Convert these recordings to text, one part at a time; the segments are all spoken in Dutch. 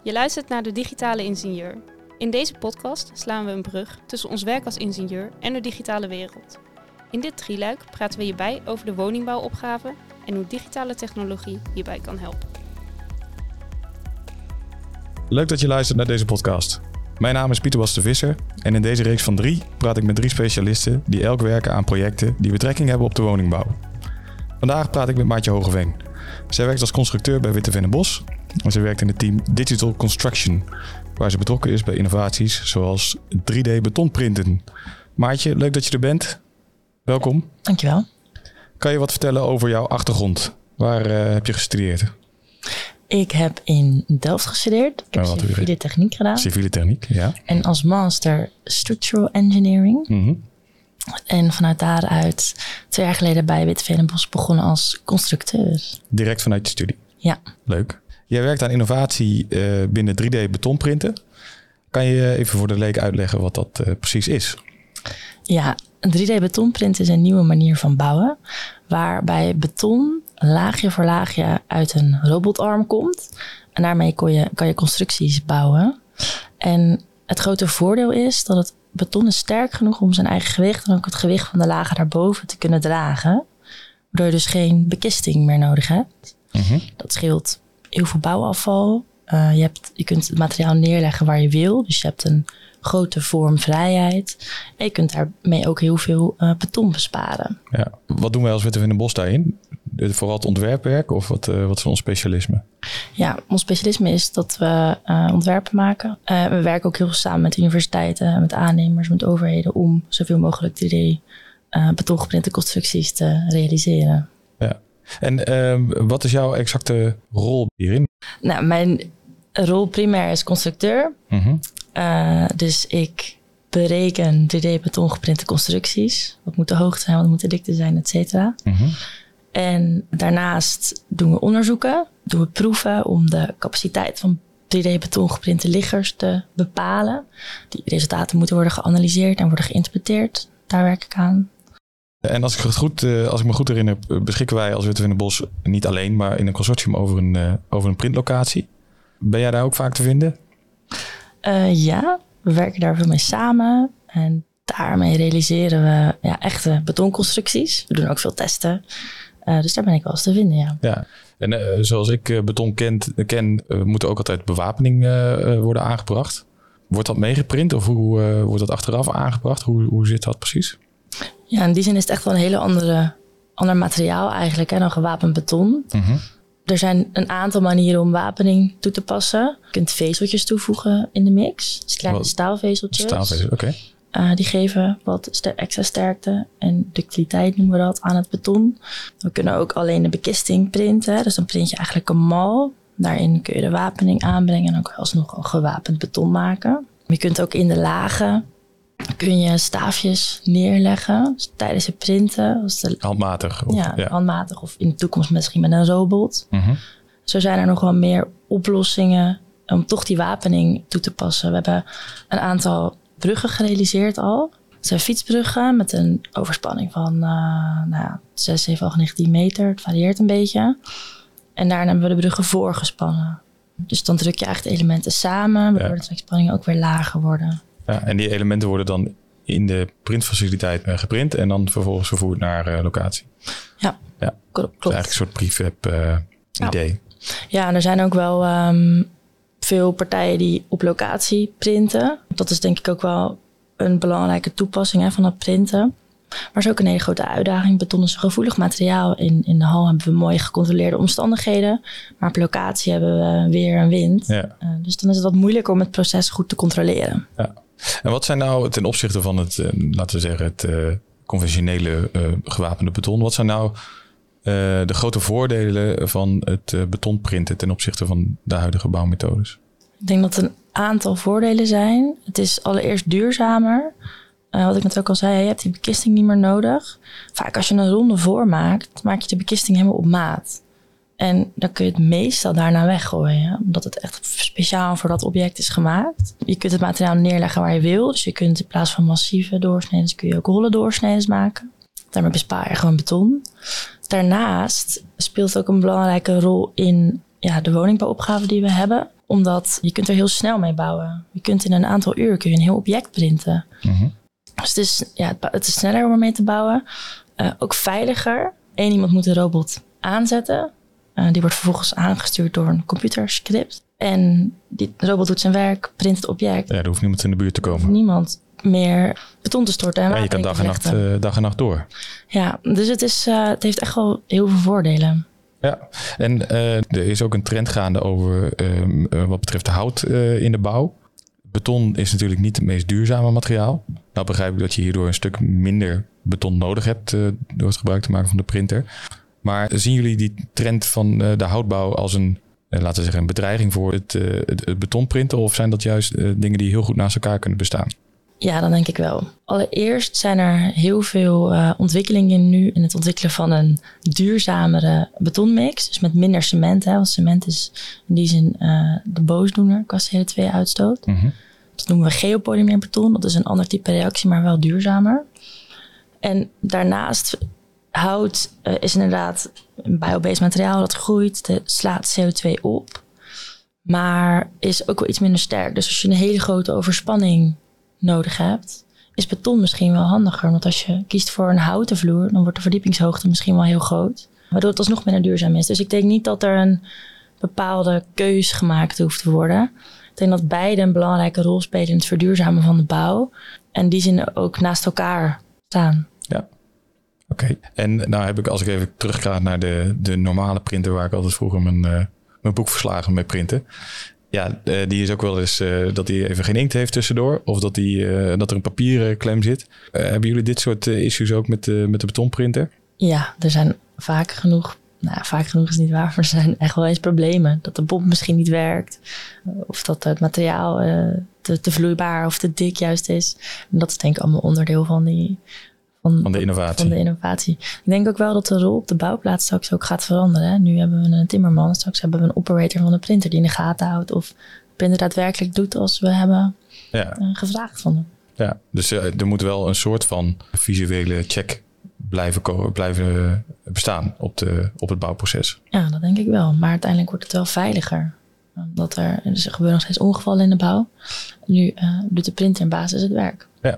Je luistert naar De Digitale Ingenieur. In deze podcast slaan we een brug tussen ons werk als ingenieur en de digitale wereld. In dit drieluik praten we je bij over de woningbouwopgave en hoe digitale technologie hierbij kan helpen. Leuk dat je luistert naar deze podcast. Mijn naam is Pieter Bas de Visser en in deze reeks van 3 praat ik met 3 specialisten die elk werken aan projecten die betrekking hebben op de woningbouw. Vandaag praat ik met Maartje Hogeveen. Zij werkt als constructeur bij Witte Veen & Bos en ze werkt in het team Digital Construction, waar ze betrokken is bij innovaties zoals 3D betonprinten. Maartje, leuk dat je er bent. Welkom. Dankjewel. Kan je wat vertellen over jouw achtergrond? Waar heb je gestudeerd? Ik heb in Delft gestudeerd. Ik heb civiele techniek gedaan. Civiele techniek, ja. En als master structural engineering. Mm-hmm. En vanuit daaruit 2 jaar geleden bij Witte Veen & Bos begonnen als constructeur. Direct vanuit je studie? Ja. Leuk. Jij werkt aan innovatie binnen 3D betonprinten. Kan je even voor de leek uitleggen wat dat precies is? Ja, 3D betonprinten is een nieuwe manier van bouwen. Waarbij beton laagje voor laagje uit een robotarm komt. En daarmee kan je constructies bouwen. En het grote voordeel is dat het beton is sterk genoeg om zijn eigen gewicht en ook het gewicht van de lagen daarboven te kunnen dragen. Waardoor je dus geen bekisting meer nodig hebt. Mm-hmm. Dat scheelt heel veel bouwafval. Je kunt het materiaal neerleggen waar je wil. Dus je hebt een grote vormvrijheid. En je kunt daarmee ook heel veel beton besparen. Ja. Wat doen wij als Witte Veen & Bos daarin? Vooral het ontwerpwerk of wat is ons specialisme? Ja, ons specialisme is dat we ontwerpen maken. We werken ook heel veel samen met universiteiten, met aannemers, met overheden om zoveel mogelijk 3D betongeprinte constructies te realiseren. Ja. En wat is jouw exacte rol hierin? Nou, mijn rol primair is constructeur. Mm-hmm. Dus ik bereken 3D betongeprinte constructies. Wat moet de hoogte zijn, wat moet de dikte zijn, et cetera. Mm-hmm. En daarnaast doen we onderzoeken, doen we proeven om de capaciteit van 3D betongeprinte liggers te bepalen. Die resultaten moeten worden geanalyseerd en worden geïnterpreteerd. Daar werk ik aan. En als ik me goed herinner, beschikken wij als Witte Veen & Bos niet alleen, maar in een consortium over een printlocatie. Ben jij daar ook vaak te vinden? Ja, we werken daar veel mee samen. En daarmee realiseren we echte betonconstructies. We doen ook veel testen. Dus daar ben ik wel eens te vinden, ja. Ja. En zoals ik beton ken, moet er ook altijd bewapening worden aangebracht. Wordt dat meegeprint of hoe wordt dat achteraf aangebracht? Hoe zit dat precies? Ja, in die zin is het echt wel een hele ander materiaal eigenlijk dan gewapend beton. Mm-hmm. Er zijn een aantal manieren om wapening toe te passen. Je kunt vezeltjes toevoegen in de mix. Dus kleine staalvezeltjes. Staalvezel, oké. Die geven wat extra sterkte en ductiliteit noemen we dat aan het beton. We kunnen ook alleen de bekisting printen. Dus dan print je eigenlijk een mal. Daarin kun je de wapening aanbrengen en ook alsnog een gewapend beton maken. Je kunt ook in de lagen kun je staafjes neerleggen dus tijdens het printen. Handmatig? Handmatig of in de toekomst misschien met een robot. Mm-hmm. Zo zijn er nog wel meer oplossingen om toch die wapening toe te passen. We hebben een aantal bruggen gerealiseerd al. Het zijn fietsbruggen met een overspanning van 6, 7, 8, 19 meter. Het varieert een beetje. En daarna hebben we de bruggen voorgespannen. Dus dan druk je eigenlijk de elementen samen, waardoor de trekspanningen ook weer lager worden. Ja, en die elementen worden dan in de printfaciliteit geprint en dan vervolgens vervoerd naar locatie. Ja, klopt. Dus eigenlijk een soort prefab idee. Ja, en er zijn ook wel veel partijen die op locatie printen. Dat is denk ik ook wel een belangrijke toepassing van het printen. Maar is ook een hele grote uitdaging. Beton is een gevoelig materiaal. In de hal hebben we mooie gecontroleerde omstandigheden. Maar op locatie hebben we weer en wind. Ja. Dus dan is het wat moeilijker om het proces goed te controleren. Ja. En wat zijn nou ten opzichte van het, laten we zeggen, het conventionele gewapende beton? Wat zijn nou de grote voordelen van het betonprinten ten opzichte van de huidige bouwmethodes? Ik denk dat er een aantal voordelen zijn. Het is allereerst duurzamer. Wat ik net ook al zei, je hebt die bekisting niet meer nodig. Vaak als je een ronde voor maakt, maak je de bekisting helemaal op maat. En dan kun je het meestal daarna weggooien. Omdat het echt speciaal voor dat object is gemaakt. Je kunt het materiaal neerleggen waar je wil. Dus je kunt in plaats van massieve doorsneden, kun je ook holle doorsneden maken. Daarmee bespaar je gewoon beton. Daarnaast speelt ook een belangrijke rol in de woningbouwopgave die we hebben. Omdat je kunt er heel snel mee bouwen. Je kunt in een aantal uur een heel object printen. Mm-hmm. Dus het is sneller om ermee te bouwen. Ook veiliger. 1 iemand moet de robot aanzetten. Die wordt vervolgens aangestuurd door een computerscript. En die robot doet zijn werk, print het object. Ja, er hoeft niemand in de buurt te komen. Niemand meer beton te storten. En je kan dag en nacht door. Ja, dus het heeft echt wel heel veel voordelen. Ja, en er is ook een trend gaande over wat betreft hout in de bouw. Beton is natuurlijk niet het meest duurzame materiaal. Nou begrijp ik dat je hierdoor een stuk minder beton nodig hebt door het gebruik te maken van de printer. Maar zien jullie die trend van de houtbouw als een bedreiging voor het betonprinten? Of zijn dat juist dingen die heel goed naast elkaar kunnen bestaan? Ja, dat denk ik wel. Allereerst zijn er heel veel ontwikkelingen nu in het ontwikkelen van een duurzamere betonmix. Dus met minder cement. Want cement is in die zin de boosdoener qua CO2-uitstoot. Mm-hmm. Dat noemen we geopolymeerbeton. Dat is een ander type reactie, maar wel duurzamer. En daarnaast, hout is inderdaad een biobased materiaal dat groeit. Het slaat CO2 op. Maar is ook wel iets minder sterk. Dus als je een hele grote overspanning nodig hebt, is beton misschien wel handiger. Want als je kiest voor een houten vloer, dan wordt de verdiepingshoogte misschien wel heel groot. Waardoor het alsnog minder duurzaam is. Dus ik denk niet dat er een bepaalde keus gemaakt hoeft te worden. Ik denk dat beide een belangrijke rol spelen in het verduurzamen van de bouw. En die zin ook naast elkaar staan. Ja, oké. En nou heb ik, als ik even terugga naar de normale printer waar ik altijd vroeger mijn boekverslagen mee printte. Ja, die is ook wel eens dat hij even geen inkt heeft tussendoor. Of dat er een papieren klem zit. Hebben jullie dit soort issues ook met de betonprinter? Ja, er zijn vaak genoeg. Nou, vaak genoeg is niet waar, maar er zijn echt wel eens problemen. Dat de bom misschien niet werkt. Of dat het materiaal te vloeibaar of te dik juist is. En dat is denk ik allemaal onderdeel van de innovatie. Ik denk ook wel dat de rol op de bouwplaats straks ook gaat veranderen. Hè? Nu hebben we een timmerman, straks hebben we een operator van de printer die in de gaten houdt of de printer daadwerkelijk doet als we hebben gevraagd van hem. Ja, dus er moet wel een soort van visuele check blijven bestaan op het bouwproces. Ja, dat denk ik wel. Maar uiteindelijk wordt het wel veiliger. Omdat er gebeuren nog steeds ongevallen in de bouw. Nu doet de printer in basis het werk. Ja.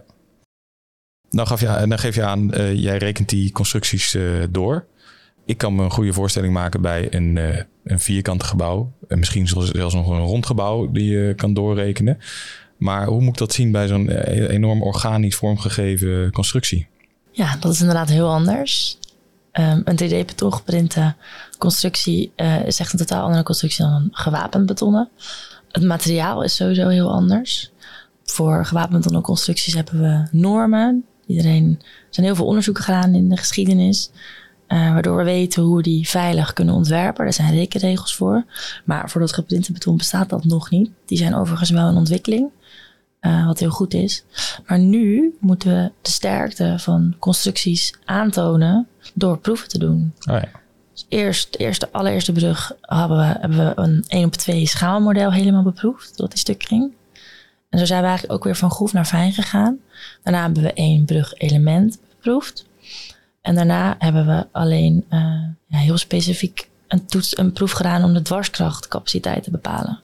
Dan geef je aan, jij rekent die constructies door. Ik kan me een goede voorstelling maken bij een vierkant gebouw. En misschien zelfs nog een rond gebouw die je kan doorrekenen. Maar hoe moet ik dat zien bij zo'n enorm organisch vormgegeven constructie? Ja, dat is inderdaad heel anders. Een 3D-beton geprinte constructie is echt een totaal andere constructie dan een gewapend betonnen. Het materiaal is sowieso heel anders. Voor gewapend betonnen constructies hebben we normen. Er zijn heel veel onderzoeken gedaan in de geschiedenis. Waardoor we weten hoe we die veilig kunnen ontwerpen. Er zijn rekenregels voor. Maar voor dat geprinte beton bestaat dat nog niet. Die zijn overigens wel in ontwikkeling. Wat heel goed is. Maar nu moeten we de sterkte van constructies aantonen door proeven te doen. Oh ja. Dus de allereerste brug hebben we een 1/2 schaalmodel helemaal beproefd. Dat die stuk ging. En zo zijn we eigenlijk ook weer van grof naar fijn gegaan. Daarna hebben we 1 brugelement beproefd. En daarna hebben we alleen heel specifiek een proef gedaan om de dwarskrachtcapaciteit te bepalen.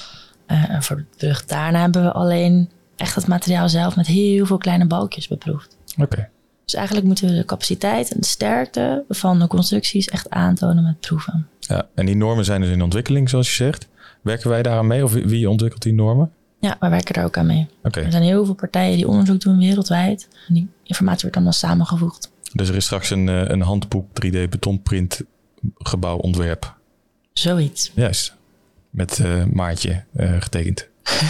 En voor de brug daarna hebben we alleen echt het materiaal zelf met heel veel kleine balkjes beproefd. Okay. Dus eigenlijk moeten we de capaciteit en de sterkte van de constructies echt aantonen met proeven. Ja, en die normen zijn dus in ontwikkeling, zoals je zegt. Werken wij daaraan mee of wie ontwikkelt die normen? Ja, wij werken daar ook aan mee. Okay. Er zijn heel veel partijen die onderzoek doen wereldwijd. En die informatie wordt dan samengevoegd. Dus er is straks een handboek 3D betonprint gebouwontwerp. Zoiets. Juist. Met Maartje getekend.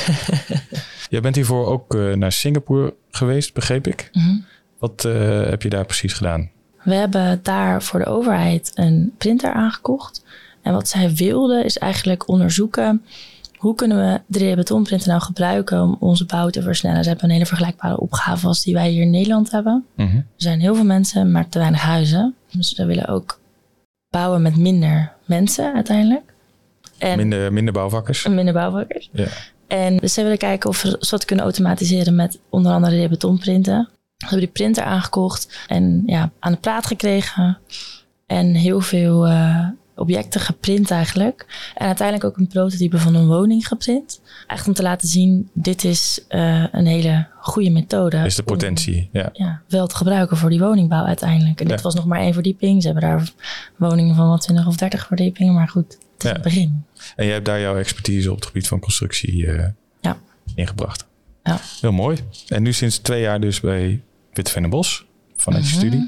Jij bent hiervoor ook naar Singapore geweest, begreep ik. Mm-hmm. Wat heb je daar precies gedaan? We hebben daar voor de overheid een printer aangekocht. En wat zij wilden is eigenlijk onderzoeken hoe kunnen we 3D-betonprinten nou gebruiken om onze bouw te versnellen. Ze hebben een hele vergelijkbare opgave als die wij hier in Nederland hebben. Mm-hmm. Er zijn heel veel mensen, maar te weinig huizen. Dus ze willen ook bouwen met minder mensen uiteindelijk. En minder bouwvakkers. Minder bouwvakkers. Ja. En dus ze willen kijken of we dat kunnen automatiseren met onder andere 3D-betonprinten. We hebben die printer aangekocht en aan de praat gekregen. En heel veel objecten geprint eigenlijk. En uiteindelijk ook een prototype van een woning geprint. Echt om te laten zien, dit is een hele goede methode. Is de potentie, ja. Wel te gebruiken voor die woningbouw uiteindelijk. En dit was nog maar 1 verdieping. Ze hebben daar woningen van wat 20 of 30 verdiepingen. Maar goed, het is het begin. En jij hebt daar jouw expertise op het gebied van constructie ingebracht. Ja. Heel mooi. En nu sinds 2 jaar dus bij Witteveen & Bos vanuit je studie.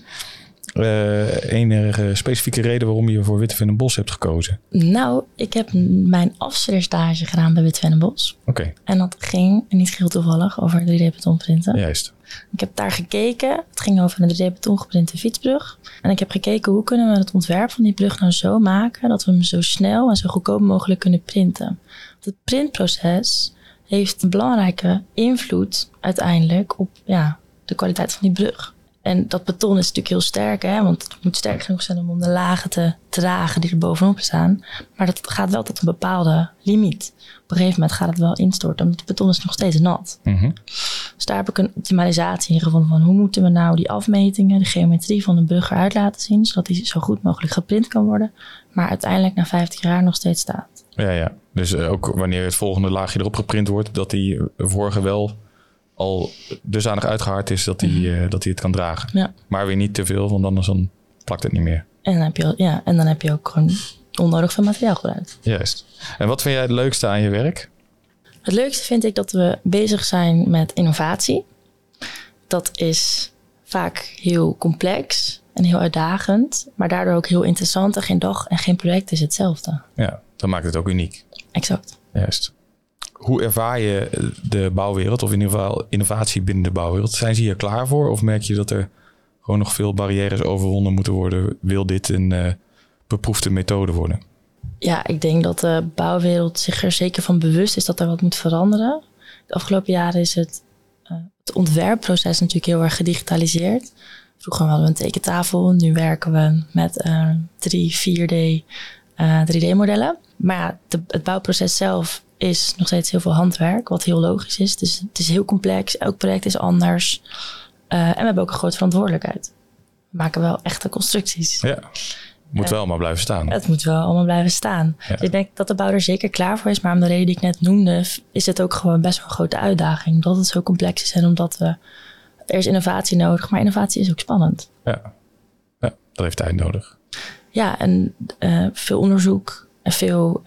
Enige specifieke reden waarom je voor Witteveen & Bos hebt gekozen? Nou, ik heb mijn afstudeerstage gedaan bij Witteveen & Bos. Oké. En dat ging, niet geheel toevallig, over 3D-betonprinten. Juist. Ik heb daar gekeken. Het ging over een 3D-beton geprinte fietsbrug. En ik heb gekeken hoe kunnen we het ontwerp van die brug nou zo maken dat we hem zo snel en zo goedkoop mogelijk kunnen printen. Want het printproces heeft een belangrijke invloed uiteindelijk op de kwaliteit van die brug. En dat beton is natuurlijk heel sterk, hè? Want het moet sterk genoeg zijn om de lagen te dragen die er bovenop staan. Maar dat gaat wel tot een bepaalde limiet. Op een gegeven moment gaat het wel instorten, omdat het beton is nog steeds nat. Dus daar heb ik een optimalisatie in gevonden van hoe moeten we nou die afmetingen, de geometrie van de brug eruit laten zien, zodat die zo goed mogelijk geprint kan worden, maar uiteindelijk na 50 jaar nog steeds staat. Ja. Dus ook wanneer het volgende laagje erop geprint wordt, dat die vorige wel al dusdanig uitgehard is dat hij het kan dragen. Ja. Maar weer niet te veel, want anders dan plakt het niet meer. En dan heb je ook gewoon onnodig veel materiaal gebruikt. Juist. En wat vind jij het leukste aan je werk? Het leukste vind ik dat we bezig zijn met innovatie. Dat is vaak heel complex en heel uitdagend, maar daardoor ook heel interessant. En geen dag en geen project is hetzelfde. Ja, dat maakt het ook uniek. Exact. Juist. Hoe ervaar je de bouwwereld of in ieder geval innovatie binnen de bouwwereld? Zijn ze hier klaar voor of merk je dat er gewoon nog veel barrières overwonnen moeten worden? Wil dit een beproefde methode worden? Ja, ik denk dat de bouwwereld zich er zeker van bewust is dat er wat moet veranderen. De afgelopen jaren is het ontwerpproces natuurlijk heel erg gedigitaliseerd. Vroeger hadden we een tekentafel, nu werken we met 3D-modellen. Maar het bouwproces zelf is nog steeds heel veel handwerk, wat heel logisch is. Dus het is heel complex, elk project is anders. En we hebben ook een grote verantwoordelijkheid. We maken wel echte constructies. Ja, moet wel allemaal blijven staan. Het moet wel allemaal blijven staan. Ja. Dus ik denk dat de bouw er zeker klaar voor is. Maar om de reden die ik net noemde, is het ook gewoon best wel een grote uitdaging. Omdat het zo complex is en omdat er is innovatie nodig. Maar innovatie is ook spannend. Ja, dat heeft tijd nodig. Ja, en veel onderzoek en veel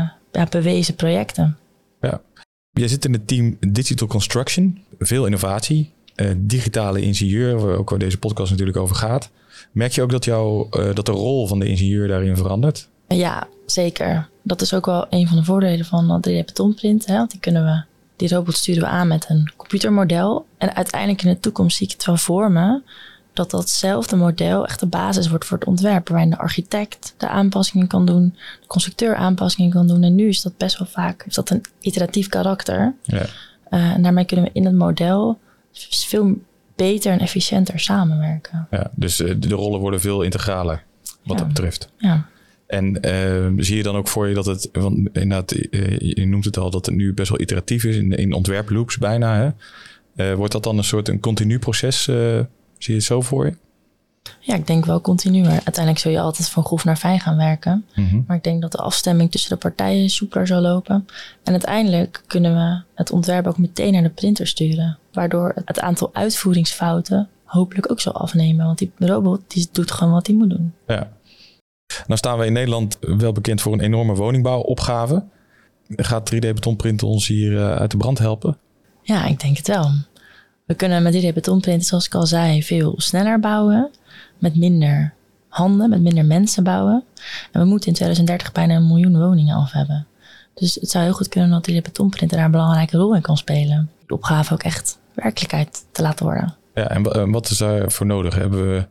bewezen projecten. Ja. Jij zit in het team Digital Construction. Veel innovatie. Digitale ingenieur, ook waar deze podcast natuurlijk over gaat. Merk je ook dat de rol van de ingenieur daarin verandert? Ja, zeker. Dat is ook wel een van de voordelen van 3D-betonprint. Want die robot sturen we aan met een computermodel. En uiteindelijk in de toekomst zie ik het wel voor me dat datzelfde model echt de basis wordt voor het ontwerp. Waarin de architect de aanpassingen kan doen, de constructeur aanpassingen kan doen. En nu is dat best wel vaak een iteratief karakter. Ja. En daarmee kunnen we in het model veel beter en efficiënter samenwerken. Ja, dus de rollen worden veel integraler wat dat betreft. Ja. En zie je dan ook voor je dat het, want inderdaad, je noemt het al, dat het nu best wel iteratief is in ontwerploops bijna. Hè? Wordt dat dan een continu proces? Zie je het zo voor je? Ja, ik denk wel continu. Maar uiteindelijk zul je altijd van grof naar fijn gaan werken. Mm-hmm. Maar ik denk dat de afstemming tussen de partijen soepeler zal lopen. En uiteindelijk kunnen we het ontwerp ook meteen naar de printer sturen. Waardoor het aantal uitvoeringsfouten hopelijk ook zal afnemen. Want die robot die doet gewoon wat hij moet doen. Ja. Nou staan we in Nederland wel bekend voor een enorme woningbouwopgave. Gaat 3D-betonprinten ons hier uit de brand helpen? Ja, ik denk het wel. We kunnen met 3D-betonprinten, zoals ik al zei, veel sneller bouwen. Met minder handen, met minder mensen bouwen. En we moeten in 2030 bijna 1 miljoen woningen af hebben. Dus het zou heel goed kunnen dat 3D-betonprinten daar een belangrijke rol in kan spelen. De opgave ook echt werkelijkheid te laten worden. Ja, en wat is daarvoor nodig? We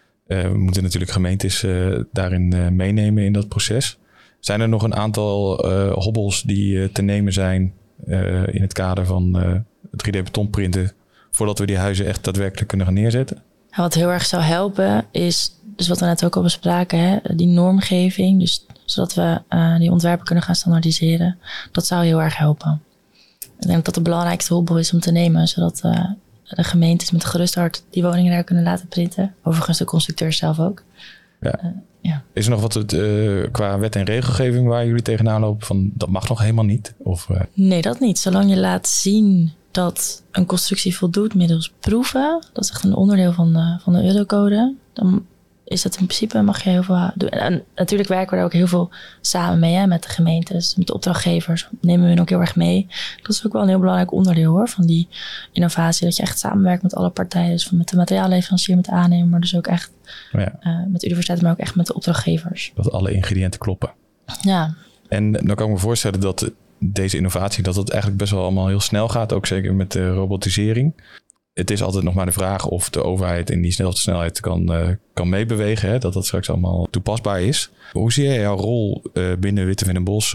moeten natuurlijk gemeentes daarin meenemen in dat proces. Zijn er nog een aantal hobbels die te nemen zijn in het kader van 3D-betonprinten voordat we die huizen echt daadwerkelijk kunnen gaan neerzetten? Wat heel erg zou helpen is, dus wat we net ook al bespraken, die normgeving. Dus zodat we die ontwerpen kunnen gaan standaardiseren. Dat zou heel erg helpen. Ik denk dat de belangrijkste hobbel is om te nemen, zodat de gemeentes met gerust hart die woningen daar kunnen laten printen. Overigens de constructeurs zelf ook. Ja. Ja. Is er nog wat qua wet en regelgeving waar jullie tegenaan lopen van dat mag nog helemaal niet? Of, Nee, dat niet. Zolang je laat zien dat een constructie voldoet middels proeven, dat is echt een onderdeel van de Eurocode, dan is dat in principe, mag je heel veel doen. En natuurlijk werken we daar ook heel veel samen mee, hè, met de gemeentes, met de opdrachtgevers. Nemen we hun ook heel erg mee. Dat is ook wel een heel belangrijk onderdeel hoor, van die innovatie. Dat je echt samenwerkt met alle partijen. Dus met de materiaalleverancier, met de aannemer, maar dus ook echt met de universiteit, maar ook echt met de opdrachtgevers. Dat alle ingrediënten kloppen. Ja. En dan kan ik me voorstellen dat deze innovatie, dat het eigenlijk best wel allemaal heel snel gaat. Ook zeker met de robotisering. Het is altijd nog maar de vraag of de overheid in diezelfde snelheid kan meebewegen. Hè? Dat straks allemaal toepasbaar is. Hoe zie jij jouw rol binnen Witte Veen en Bos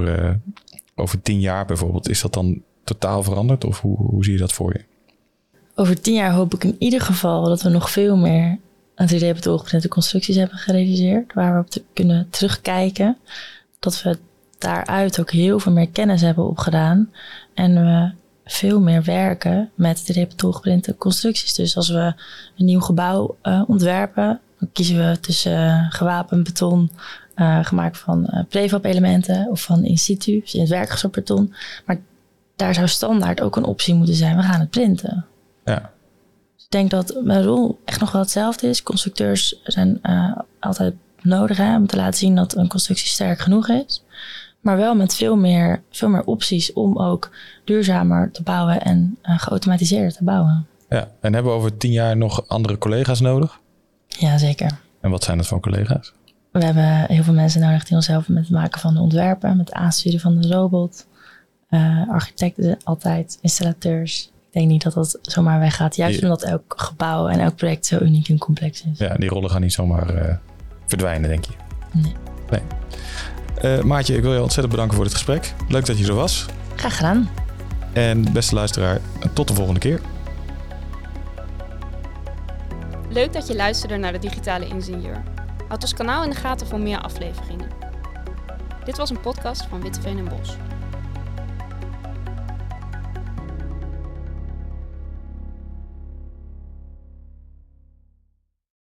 over 10 jaar bijvoorbeeld? Is dat dan totaal veranderd of hoe zie je dat voor je? Over 10 jaar hoop ik in ieder geval dat we nog veel meer 3D-betongeprinte constructies hebben gerealiseerd. Waar we op kunnen terugkijken. Dat we daaruit ook heel veel meer kennis hebben opgedaan. En we veel meer werken met 3D-betongeprinte constructies. Dus als we een nieuw gebouw ontwerpen, dan kiezen we tussen gewapend beton, gemaakt van prefab-elementen of van in situ, dus in het werkgestort beton. Maar daar zou standaard ook een optie moeten zijn. We gaan het printen. Ja. Ik denk dat mijn rol echt nog wel hetzelfde is. Constructeurs zijn altijd nodig om te laten zien dat een constructie sterk genoeg is. Maar wel met veel meer opties om ook duurzamer te bouwen en geautomatiseerd te bouwen. Ja, en hebben we over 10 jaar nog andere collega's nodig? Ja, zeker. En wat zijn dat voor collega's? We hebben heel veel mensen nodig die ons helpen met het maken van de ontwerpen, met het aansturen van de robot. Architecten altijd, installateurs. Ik denk niet dat dat zomaar weggaat. Juist omdat elk gebouw en elk project zo uniek en complex is. Ja, die rollen gaan niet zomaar verdwijnen, denk je? Nee. Maartje, ik wil je ontzettend bedanken voor dit gesprek. Leuk dat je er was. Graag gedaan. En beste luisteraar, tot de volgende keer. Leuk dat je luisterde naar de Digitale Ingenieur. Houd ons kanaal in de gaten voor meer afleveringen. Dit was een podcast van Witte Veen en Bos.